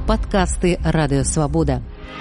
Падкасты Радыё Свабода.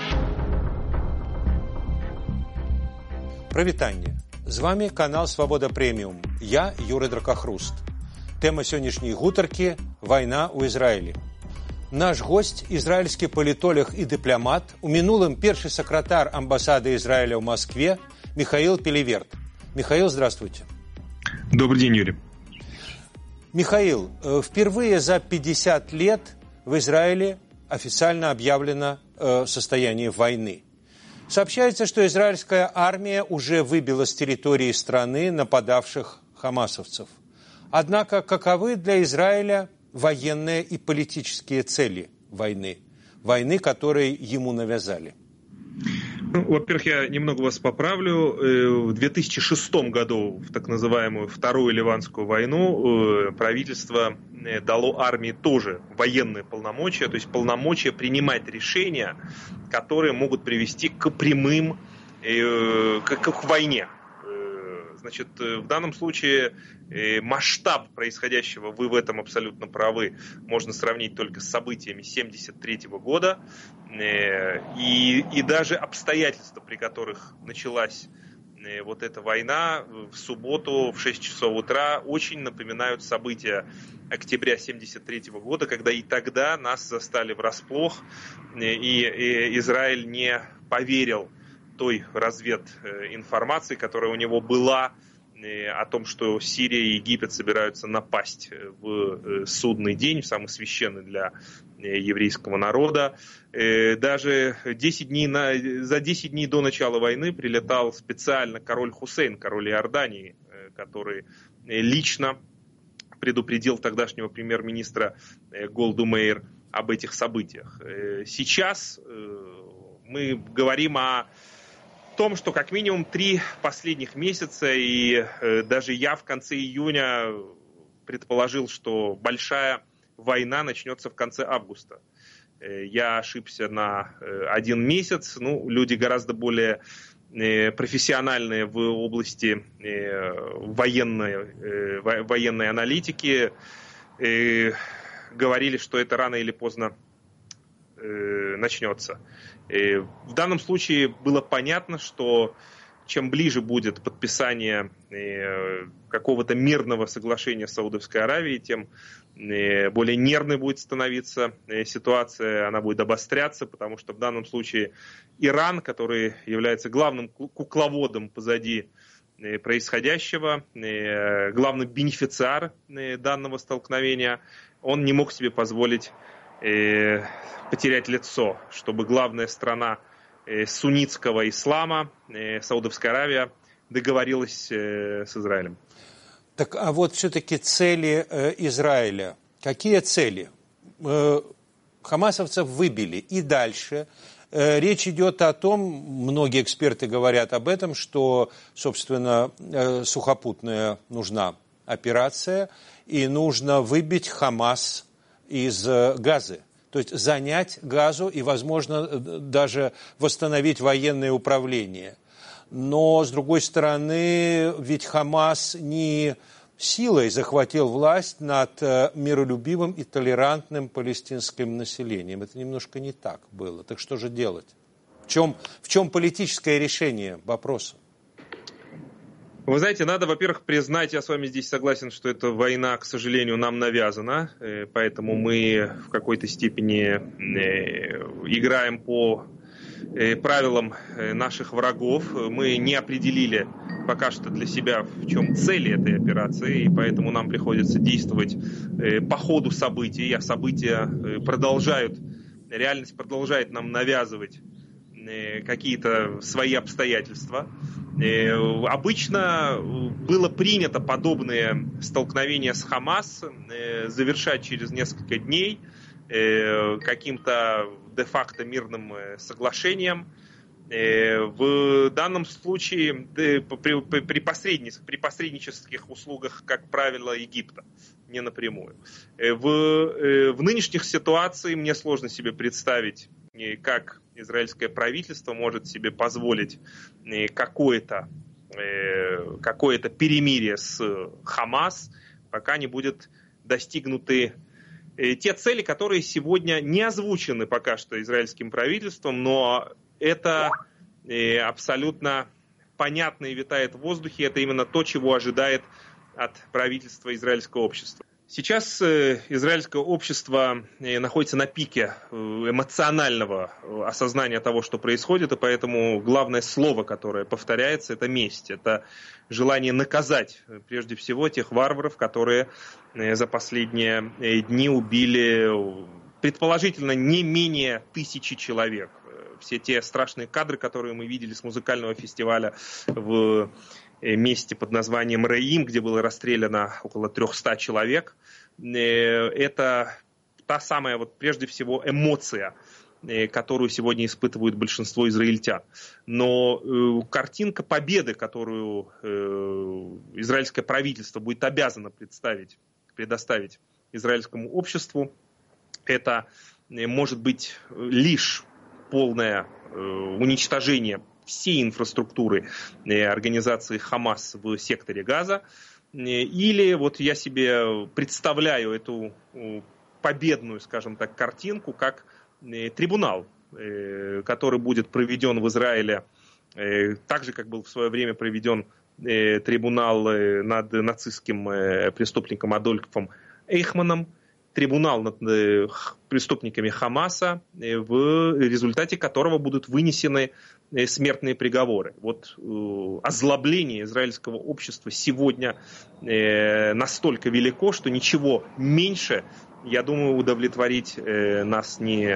Прывітанне. З вами канал Свабода Прэміум. Я Юрый Дракахруст. Тэма сённяшняй гутаркі – вайна ў Ізраілі. Наш гость – ізраільскі палітолог і дыпламат, у мінулым першы сакратар амбасады Израиля в Москве Михаил Пелеверт. Михаил, здравствуйте. Добрый день, Юрий. Михаил, впервые за 50 лет в Израиле официально объявлено состояние войны. Сообщается, что израильская армия уже выбила с территории страны нападавших хамасовцев. Однако каковы для Израиля военные и политические цели войны? Войны, которые ему навязали. Ну, во-первых, я немного вас поправлю. В 2006 году, в так называемую Вторую Ливанскую войну, правительство дало армии тоже военные полномочия, то есть полномочия принимать решения, которые могут привести к прямым, к войне. Значит, в данном случае масштаб происходящего, вы в этом абсолютно правы, можно сравнить только с событиями 1973 года. И даже обстоятельства, при которых началась вот эта война в субботу в 6 часов утра, очень напоминают события октября 1973 года, когда и тогда нас застали врасплох, и Израиль не поверил той развединформации, которая у него была о том, что Сирия и Египет собираются напасть в судный день, в самый священный для еврейского народа. Даже за 10 дней до начала войны прилетал специально король Хусейн, король Иордании, который лично предупредил тогдашнего премьер-министра Голду Меир об этих событиях. Сейчас мы говорим о том, что как минимум 3 последних месяца, и даже я в конце июня предположил, что большая война начнется в конце августа. Я ошибся на 1 месяц. Ну, люди гораздо более профессиональные в области военной аналитики говорили, что это рано или поздно начнется. В данном случае было понятно, что чем ближе будет подписание какого-то мирного соглашения с Саудовской Аравией, тем более нервной будет становиться ситуация, она будет обостряться, потому что в данном случае Иран, который является главным кукловодом позади происходящего, главный бенефициар данного столкновения, он не мог себе позволить потерять лицо, чтобы главная страна суннитского ислама, Саудовская Аравия, договорилась с Израилем. Так, а вот все-таки цели Израиля. Какие цели? Хамасовцев выбили. И дальше речь идет о том, многие эксперты говорят об этом, что, собственно, сухопутная нужна операция, и нужно выбить Хамас из Газы. То есть занять Газу и, возможно, даже восстановить военное управление. Но, с другой стороны, ведь Хамас не силой захватил власть над миролюбивым и толерантным палестинским населением. Это немножко не так было. Так что же делать? В чем политическое решение вопроса? Вы знаете, надо, во-первых, признать, я с вами здесь согласен, что эта война, к сожалению, нам навязана, поэтому мы в какой-то степени играем по правилам наших врагов. Мы не определили пока что для себя, в чем цель этой операции, и поэтому нам приходится действовать по ходу событий, а события продолжают, реальность продолжает нам навязывать какие-то свои обстоятельства. Обычно было принято подобные столкновения с Хамас завершать через несколько дней каким-то де-факто мирным соглашением. В данном случае при посреднических услугах, как правило, Египта, не напрямую. В нынешних ситуациях мне сложно себе представить, как израильское правительство может себе позволить какое-то перемирие с Хамас, пока не будет достигнуты те цели, которые сегодня не озвучены пока что израильским правительством, но это абсолютно понятно и витает в воздухе. Это именно то, чего ожидает от правительства израильского общества. Сейчас израильское общество находится на пике эмоционального осознания того, что происходит, и поэтому главное слово, которое повторяется, это месть. Это желание наказать, прежде всего, тех варваров, которые за последние дни убили, предположительно, не менее 1000 человек. Все те страшные кадры, которые мы видели с музыкального фестиваля в месте под названием Раим, где было расстреляно около 300 человек. Это та самая, прежде всего, эмоция, которую сегодня испытывают большинство израильтян. Но картинка победы, которую израильское правительство будет обязано предоставить израильскому обществу, это может быть лишь полное уничтожение всей инфраструктуры организации Хамас в секторе Газа. Или я себе представляю эту победную, скажем так, картинку как трибунал, который будет проведен в Израиле так же, как был в свое время проведен трибунал над нацистским преступником Адольфом Эйхманом, трибунал над преступниками Хамаса, в результате которого будут вынесены смертные приговоры. Озлобление израильского общества сегодня настолько велико, что ничего меньше, я думаю, удовлетворить нас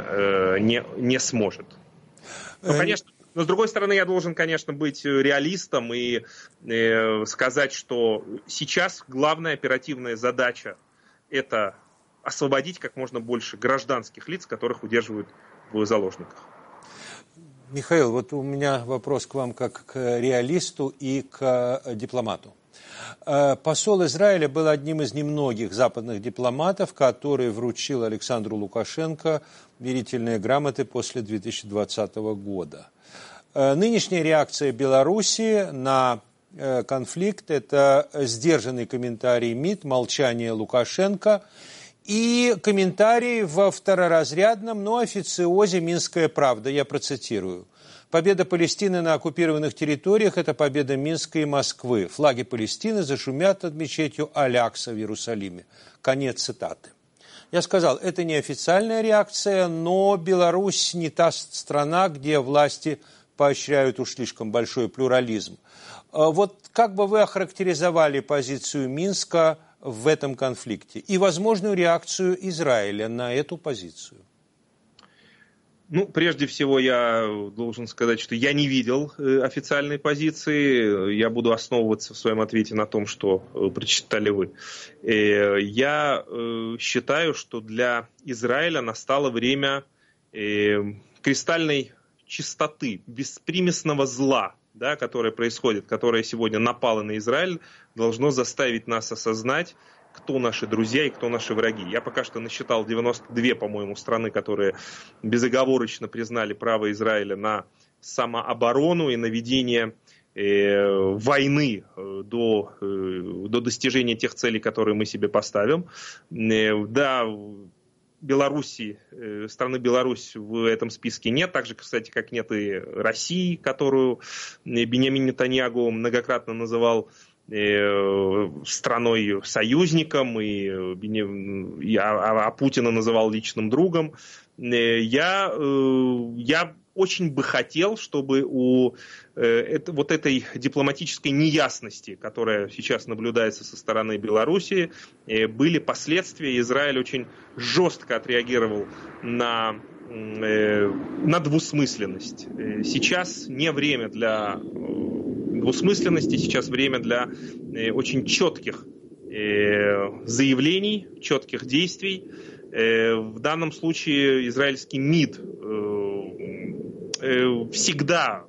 не сможет. Но, конечно, но с другой стороны, я должен, конечно, быть реалистом и сказать, что сейчас главная оперативная задача – это освободить как можно больше гражданских лиц, которых удерживают в заложниках. Михаил, у меня вопрос к вам как к реалисту и к дипломату. Посол Израиля был одним из немногих западных дипломатов, который вручил Александру Лукашенко верительные грамоты после 2020 года. Нынешняя реакция Беларуси на конфликт – это сдержанный комментарий МИД, молчание Лукашенко и комментарий во второразрядном, но официозе «Минская правда». Я процитирую. «Победа Палестины на оккупированных территориях – это победа Минска и Москвы. Флаги Палестины зашумят над мечетью Аль-Акса в Иерусалиме». Конец цитаты. Я сказал, это не официальная реакция, но Беларусь не та страна, где власти поощряют уж слишком большой плюрализм. Как бы вы охарактеризовали позицию Минска в этом конфликте и возможную реакцию Израиля на эту позицию? Прежде всего, я должен сказать, что я не видел официальной позиции. Я буду основываться в своем ответе на том, что прочитали вы. Я считаю, что для Израиля настало время кристальной чистоты, беспримесного зла, которое происходит, которое сегодня напало на Израиль, должно заставить нас осознать, кто наши друзья и кто наши враги. Я пока что насчитал 92, по-моему, страны, которые безоговорочно признали право Израиля на самооборону и на ведение войны до достижения тех целей, которые мы себе поставим. Да, страны Беларусь в этом списке нет, так же, кстати, как нет и России, которую Биньямин Нетаньяху многократно называл страной-союзником, а Путина называл личным другом. Я очень бы хотел, чтобы у этой дипломатической неясности, которая сейчас наблюдается со стороны Белоруссии, были последствия. Израиль очень жестко отреагировал на двусмысленность. Сейчас не время для двусмысленности, сейчас время для очень четких заявлений, четких действий. В данном случае израильский МИД всегда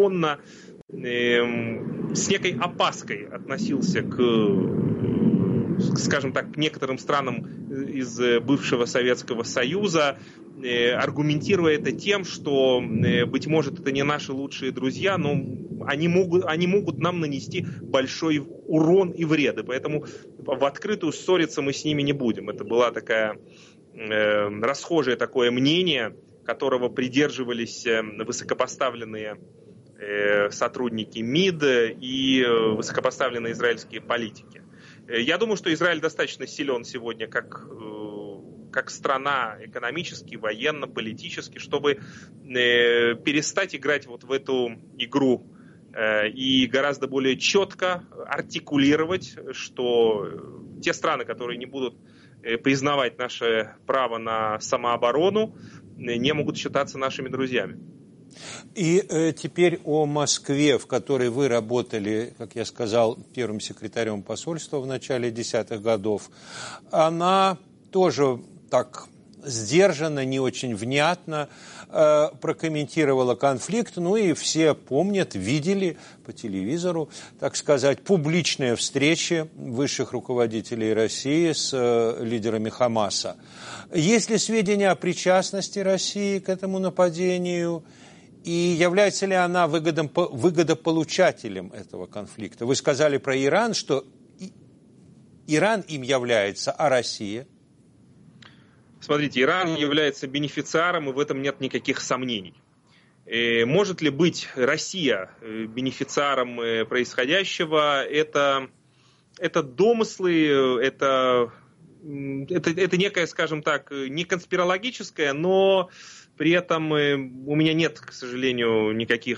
традиционно с некой опаской относился к скажем так, к некоторым странам из бывшего Советского Союза, аргументируя это тем, что, быть может, это не наши лучшие друзья, но они могут нам нанести большой урон и вред. И поэтому в открытую ссориться мы с ними не будем. Это была такая расхожее такое мнение, которого придерживались высокопоставленные сотрудники МИД и высокопоставленные израильские политики. Я думаю, что Израиль достаточно силен сегодня как страна экономически, военно, политически, чтобы перестать играть вот в эту игру и гораздо более четко артикулировать, что те страны, которые не будут признавать наше право на самооборону, не могут считаться нашими друзьями. И теперь о Москве, в которой вы работали, как я сказал, первым секретарем посольства в начале 10-х годов. Она тоже так сдержанно, не очень внятно прокомментировала конфликт. Ну и все помнят, видели по телевизору, так сказать, публичные встречи высших руководителей России с лидерами Хамаса. Есть ли сведения о причастности России к этому нападению? И является ли она выгодополучателем этого конфликта? Вы сказали про Иран, что Иран им является, а Россия? Смотрите, Иран является бенефициаром, и в этом нет никаких сомнений. Может ли быть Россия бенефициаром происходящего? Это домыслы, это некая, скажем так, не конспирологическая, но при этом у меня нет, к сожалению,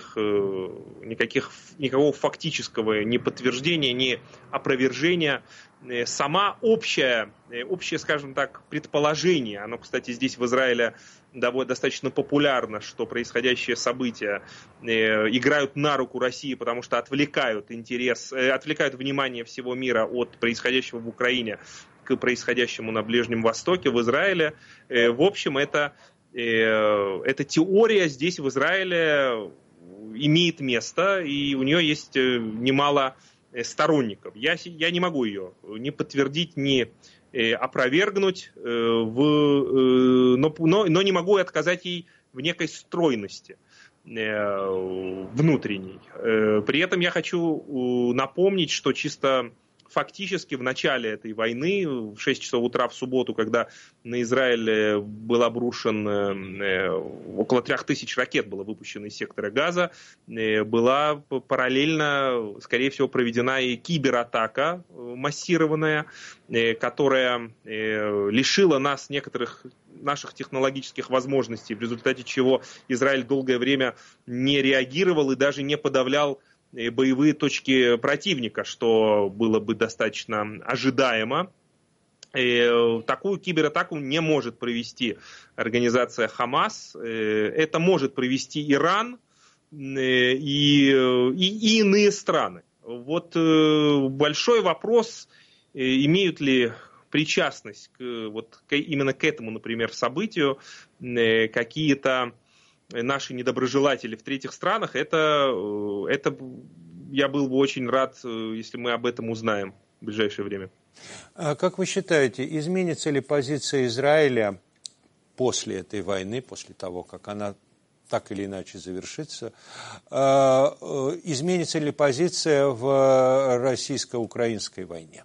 никакого фактического ни подтверждения, ни опровержения. Сама общее, скажем так, предположение, оно, кстати, здесь в Израиле достаточно популярно, что происходящие события играют на руку России, потому что отвлекают внимание всего мира от происходящего в Украине к происходящему на Ближнем Востоке, в Израиле. В общем, эта теория здесь, в Израиле, имеет место, и у нее есть немало сторонников. Я не могу ее ни подтвердить, ни опровергнуть, но не могу отказать ей в некой стройности внутренней. При этом я хочу напомнить, что чисто фактически в начале этой войны, в 6 часов утра в субботу, когда на Израиль был обрушен, около 3000 ракет было выпущено из сектора Газа, была параллельно, скорее всего, проведена и кибератака массированная, которая лишила нас некоторых наших технологических возможностей, в результате чего Израиль долгое время не реагировал и даже не подавлял боевые точки противника, что было бы достаточно ожидаемо. Такую кибератаку не может провести организация Хамас. Это может провести Иран и иные страны. Вот большой вопрос, имеют ли причастность именно к этому, например, событию какие-то наши недоброжелатели в третьих странах, это я был бы очень рад, если мы об этом узнаем в ближайшее время. А как вы считаете, изменится ли позиция Израиля после этой войны, после того, как она так или иначе завершится, изменится ли позиция в российско-украинской войне?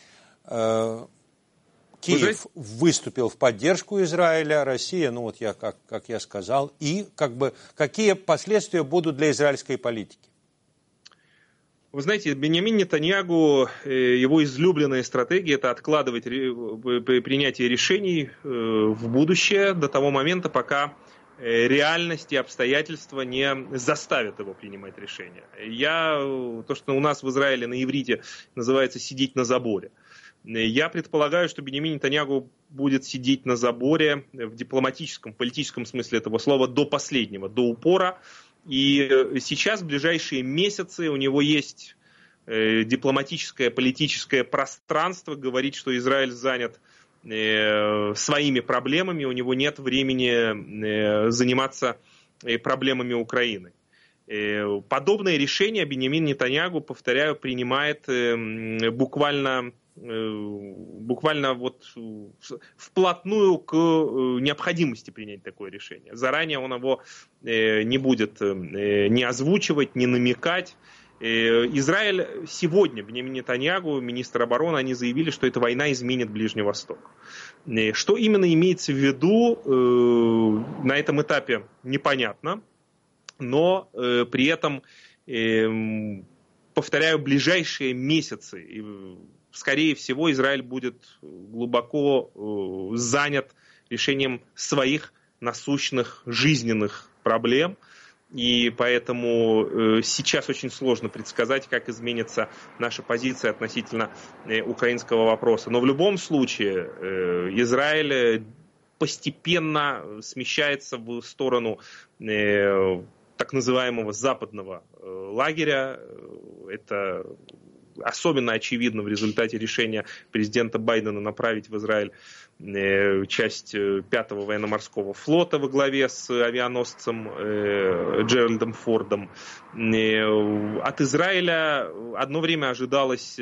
Киев выступил в поддержку Израиля, Россия, как я сказал, и какие последствия будут для израильской политики? Вы знаете, Биньямин Нетаньяху, его излюбленная стратегия – это откладывать принятие решений в будущее до того момента, пока реальность и обстоятельства не заставят его принимать решения. То, что у нас в Израиле на иврите называется «сидеть на заборе». Я предполагаю, что Биньямин Нетаньяху будет сидеть на заборе в дипломатическом, политическом смысле этого слова до последнего, до упора. И сейчас, в ближайшие месяцы, у него есть дипломатическое, политическое пространство говорить, что Израиль занят своими проблемами, у него нет времени заниматься проблемами Украины. Подобное решение Биньямин Нетаньяху, повторяю, принимает буквально буквально вот вплотную к необходимости принять такое решение. Заранее он его не будет ни озвучивать, ни намекать. Израиль сегодня, Биньямин Нетаньяху, министр обороны, они заявили, что эта война изменит Ближний Восток. Что именно имеется в виду, на этом этапе непонятно, но при этом, повторяю, ближайшие месяцы, скорее всего, Израиль будет глубоко занят решением своих насущных жизненных проблем. И поэтому сейчас очень сложно предсказать, как изменится наша позиция относительно украинского вопроса. Но в любом случае Израиль постепенно смещается в сторону так называемого западного лагеря. Это особенно очевидно в результате решения президента Байдена направить в Израиль часть 5-го военно-морского флота во главе с авианосцем Джеральдом Фордом. От Израиля одно время ожидалась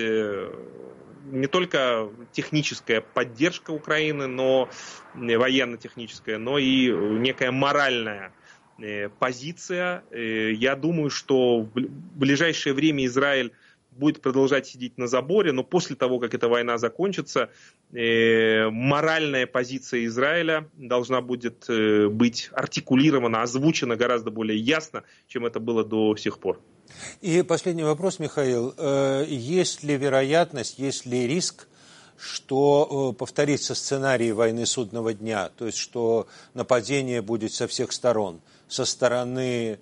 не только техническая поддержка Украины, но военно-техническая, но и некая моральная позиция. Я думаю, что в ближайшее время Израиль будет продолжать сидеть на заборе, но после того, как эта война закончится, моральная позиция Израиля должна будет быть артикулирована, озвучена гораздо более ясно, чем это было до сих пор. И последний вопрос, Михаил. Есть ли вероятность, есть ли риск, что повторится сценарий войны судного дня, то есть что нападение будет со всех сторон, со стороны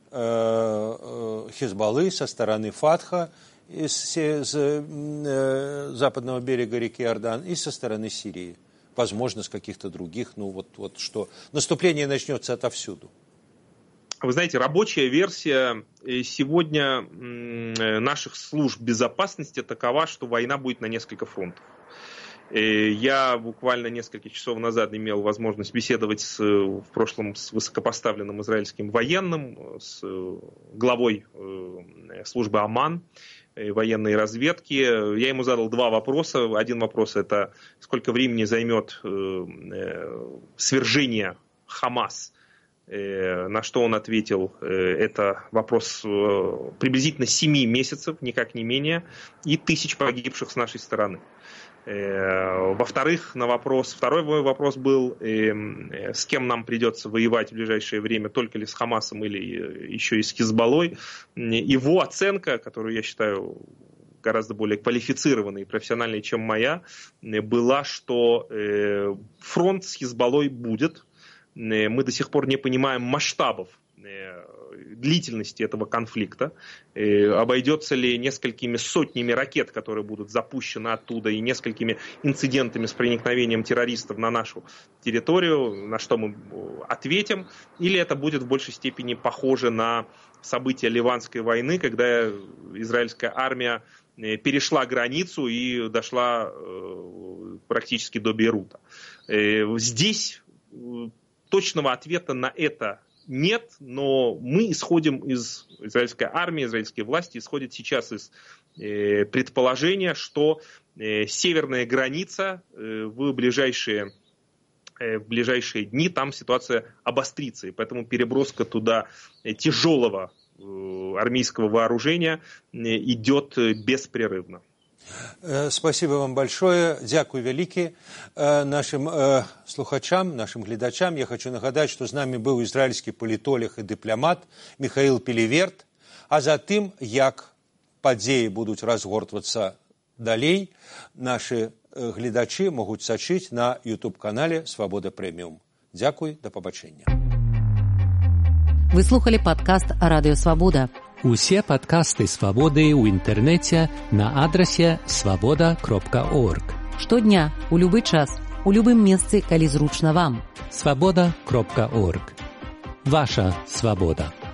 Хизбаллы, со стороны Фатха, с западного берега реки Иордан и со стороны Сирии, возможно, с каких-то других, вот что наступление начнется отовсюду. Вы знаете, рабочая версия сегодня наших служб безопасности такова, что война будет на несколько фронтов. Я буквально несколько часов назад имел возможность беседовать в прошлом с высокопоставленным израильским военным, с главой службы Аман, военной разведки. Я ему задал два вопроса. Один вопрос — это сколько времени займет свержение Хамас, на что он ответил, это вопрос приблизительно 7 месяцев, никак не менее, и 1000 погибших с нашей стороны. Во-вторых, второй мой вопрос был, с кем нам придется воевать в ближайшее время, только ли с Хамасом или еще и с Хизбаллой. Его оценка, которую я считаю гораздо более квалифицированной и профессиональной, чем моя, была, что фронт с Хизбаллой будет. Мы до сих пор не понимаем масштабов длительности этого конфликта, обойдется ли несколькими сотнями ракет, которые будут запущены оттуда, и несколькими инцидентами с проникновением террористов на нашу территорию, на что мы ответим, или это будет в большей степени похоже на события Ливанской войны, когда израильская армия перешла границу и дошла практически до Бейрута. Здесь точного ответа на это нет, но мы исходим из израильской армии, израильские власти исходят сейчас из предположения, что северная граница в ближайшие дни, там ситуация обострится, и поэтому переброска туда тяжелого армейского вооружения идет беспрерывно. Спасибо вам большое. Дякую велике нашим слухачам, нашим глядачам. Я хочу нагадать, что з нами був ізраїльський політолог і дипломат Михаил Піліверт. А за тим, як події будуть розгортуватися далі, наші глядачі можуть сачити на YouTube-каналі «Свобода Преміум». Дякую, до побачення. Вы слухали падкаст «Радыё Свабода». Усе падкасты «Свабоды» ў інтэрнэце на адрасе свабода.орг. Штодня, у любы час, у любым месцы, калі зручна вам. Свабода.орг. Ваша свабода.